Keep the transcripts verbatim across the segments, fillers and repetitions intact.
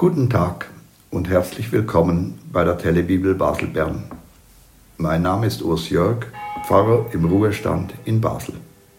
Guten Tag und herzlich willkommen bei der Telebibel Basel-Bern. Mein Name ist Urs Jörg, Pfarrer im Ruhestand in Basel.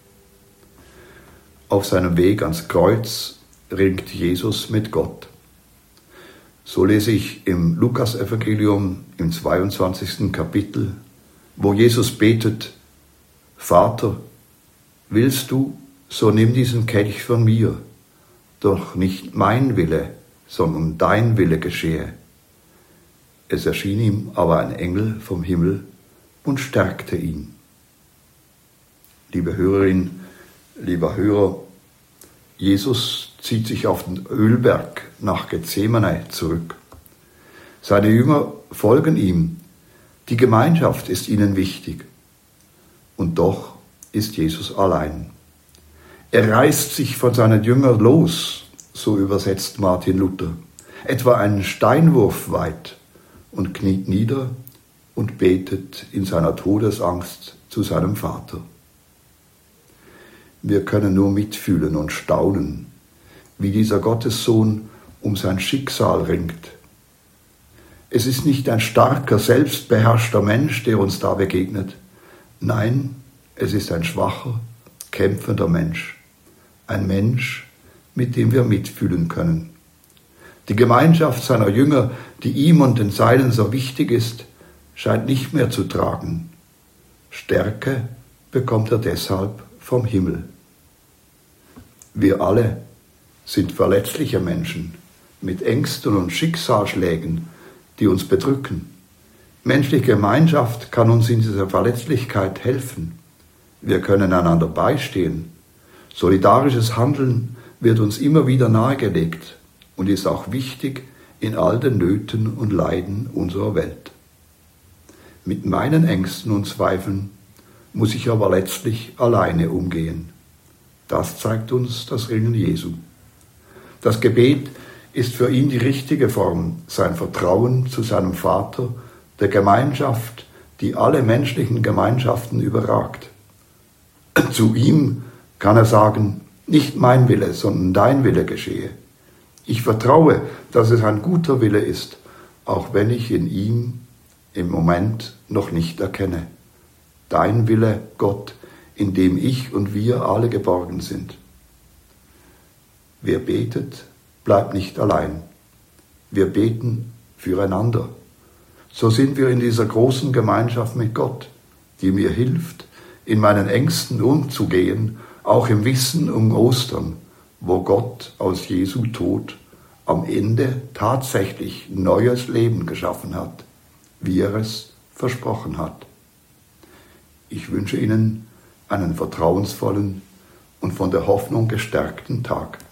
Auf seinem Weg ans Kreuz ringt Jesus mit Gott. So lese ich im Lukas-Evangelium im zweiundzwanzigsten Kapitel, wo Jesus betet: Vater, willst du, so nimm diesen Kelch von mir, doch nicht mein Wille, sondern dein Wille geschehe. Es erschien ihm aber ein Engel vom Himmel und stärkte ihn. Liebe Hörerin, lieber Hörer, Jesus zieht sich auf den Ölberg nach Gethsemane zurück. Seine Jünger folgen ihm. Die Gemeinschaft ist ihnen wichtig. Und doch ist Jesus allein. Er reißt sich von seinen Jüngern los, so übersetzt Martin Luther, etwa einen Steinwurf weit, und kniet nieder und betet in seiner Todesangst zu seinem Vater. Wir können nur mitfühlen und staunen, wie dieser Gottessohn um sein Schicksal ringt. Es ist nicht ein starker, selbstbeherrschter Mensch, der uns da begegnet. Nein, es ist ein schwacher, kämpfender Mensch. Ein Mensch, mit dem wir mitfühlen können. Die Gemeinschaft seiner Jünger, die ihm und den Seinen so wichtig ist, scheint nicht mehr zu tragen. Stärke bekommt er deshalb vom Himmel. Wir alle sind verletzliche Menschen mit Ängsten und Schicksalsschlägen, die uns bedrücken. Menschliche Gemeinschaft kann uns in dieser Verletzlichkeit helfen. Wir können einander beistehen. Solidarisches Handeln wird uns immer wieder nahegelegt und ist auch wichtig in all den Nöten und Leiden unserer Welt. Mit meinen Ängsten und Zweifeln muss ich aber letztlich alleine umgehen. Das zeigt uns das Ringen Jesu. Das Gebet ist für ihn die richtige Form, sein Vertrauen zu seinem Vater, der Gemeinschaft, die alle menschlichen Gemeinschaften überragt. Zu ihm kann er sagen: Nicht mein Wille, sondern dein Wille geschehe. Ich vertraue, dass es ein guter Wille ist, auch wenn ich in ihm im Moment noch nicht erkenne. Dein Wille, Gott, in dem ich und wir alle geborgen sind. Wer betet, bleibt nicht allein. Wir beten füreinander. So sind wir in dieser großen Gemeinschaft mit Gott, die mir hilft, in meinen Ängsten umzugehen, auch im Wissen um Ostern, wo Gott aus Jesu Tod am Ende tatsächlich neues Leben geschaffen hat, wie er es versprochen hat. Ich wünsche Ihnen einen vertrauensvollen und von der Hoffnung gestärkten Tag.